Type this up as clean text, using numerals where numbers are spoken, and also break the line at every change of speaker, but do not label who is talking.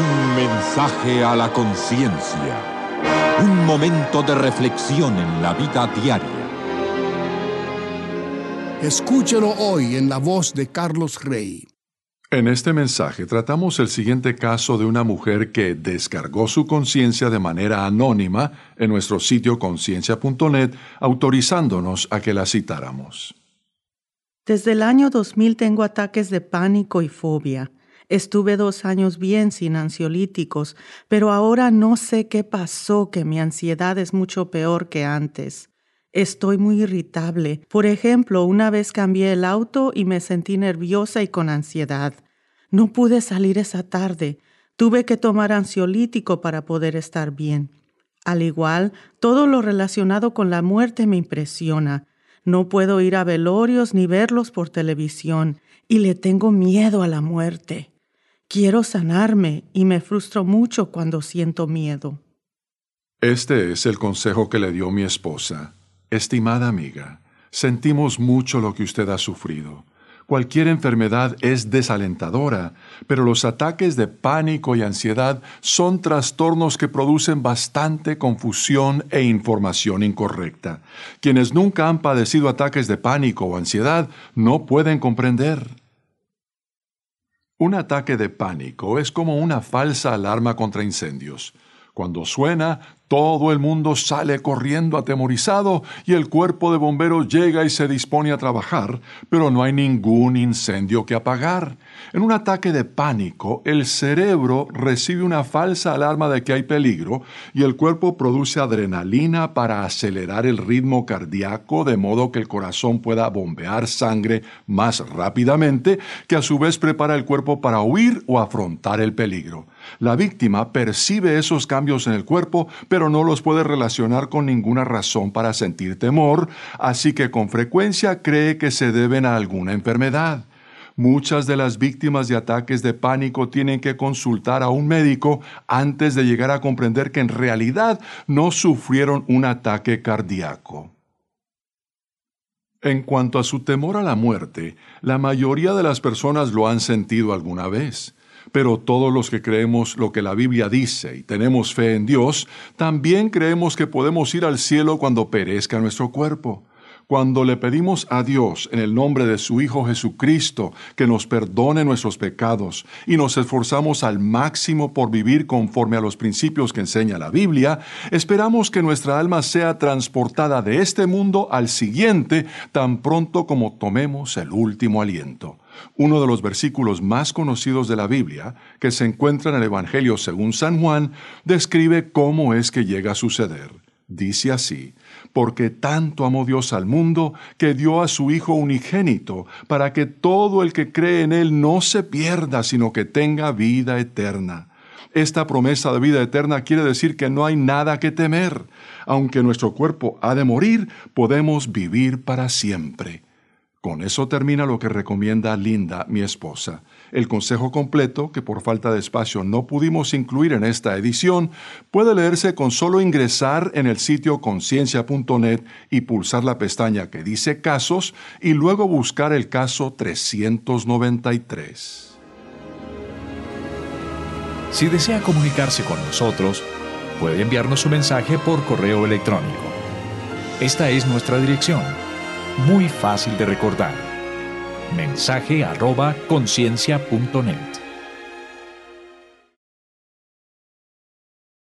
Un mensaje a la conciencia. Un momento de reflexión en la vida diaria.
Escúchelo hoy en la voz de Carlos Rey.
En este mensaje tratamos el siguiente caso de una mujer que descargó su conciencia de manera anónima en nuestro sitio conciencia.net, autorizándonos a que la citáramos.
Desde el año 2000 tengo ataques de pánico y fobia. Estuve 2 años bien sin ansiolíticos, pero ahora no sé qué pasó, que mi ansiedad es mucho peor que antes. Estoy muy irritable. Por ejemplo, una vez cambié el auto y me sentí nerviosa y con ansiedad. No pude salir esa tarde. Tuve que tomar ansiolítico para poder estar bien. Al igual, todo lo relacionado con la muerte me impresiona. No puedo ir a velorios ni verlos por televisión y le tengo miedo a la muerte. Quiero sanarme y me frustro mucho cuando siento miedo.
Este es el consejo que le dio mi esposa. Estimada amiga, sentimos mucho lo que usted ha sufrido. Cualquier enfermedad es desalentadora, pero los ataques de pánico y ansiedad son trastornos que producen bastante confusión e información incorrecta. Quienes nunca han padecido ataques de pánico o ansiedad no pueden comprender. Un ataque de pánico es como una falsa alarma contra incendios. Cuando suena, todo el mundo sale corriendo atemorizado y el cuerpo de bomberos llega y se dispone a trabajar, pero no hay ningún incendio que apagar. En un ataque de pánico, el cerebro recibe una falsa alarma de que hay peligro y el cuerpo produce adrenalina para acelerar el ritmo cardíaco de modo que el corazón pueda bombear sangre más rápidamente, que a su vez prepara el cuerpo para huir o afrontar el peligro. La víctima percibe esos cambios en el cuerpo, pero no los puede relacionar con ninguna razón para sentir temor, así que con frecuencia cree que se deben a alguna enfermedad. Muchas de las víctimas de ataques de pánico tienen que consultar a un médico antes de llegar a comprender que en realidad no sufrieron un ataque cardíaco. En cuanto a su temor a la muerte, la mayoría de las personas lo han sentido alguna vez. Pero todos los que creemos lo que la Biblia dice y tenemos fe en Dios, también creemos que podemos ir al cielo cuando perezca nuestro cuerpo. Cuando le pedimos a Dios en el nombre de su Hijo Jesucristo que nos perdone nuestros pecados y nos esforzamos al máximo por vivir conforme a los principios que enseña la Biblia, esperamos que nuestra alma sea transportada de este mundo al siguiente tan pronto como tomemos el último aliento. Uno de los versículos más conocidos de la Biblia, que se encuentra en el Evangelio según San Juan, describe cómo es que llega a suceder. Dice así: porque tanto amó Dios al mundo, que dio a su Hijo unigénito, para que todo el que cree en Él no se pierda, sino que tenga vida eterna. Esta promesa de vida eterna quiere decir que no hay nada que temer. Aunque nuestro cuerpo ha de morir, podemos vivir para siempre. Con eso termina lo que recomienda Linda, mi esposa. El consejo completo, que por falta de espacio no pudimos incluir en esta edición, puede leerse con solo ingresar en el sitio conciencia.net y pulsar la pestaña que dice Casos y luego buscar el caso 393.
Si desea comunicarse con nosotros, puede enviarnos su mensaje por correo electrónico. Esta es nuestra dirección. Muy fácil de recordar. mensaje@conciencia.net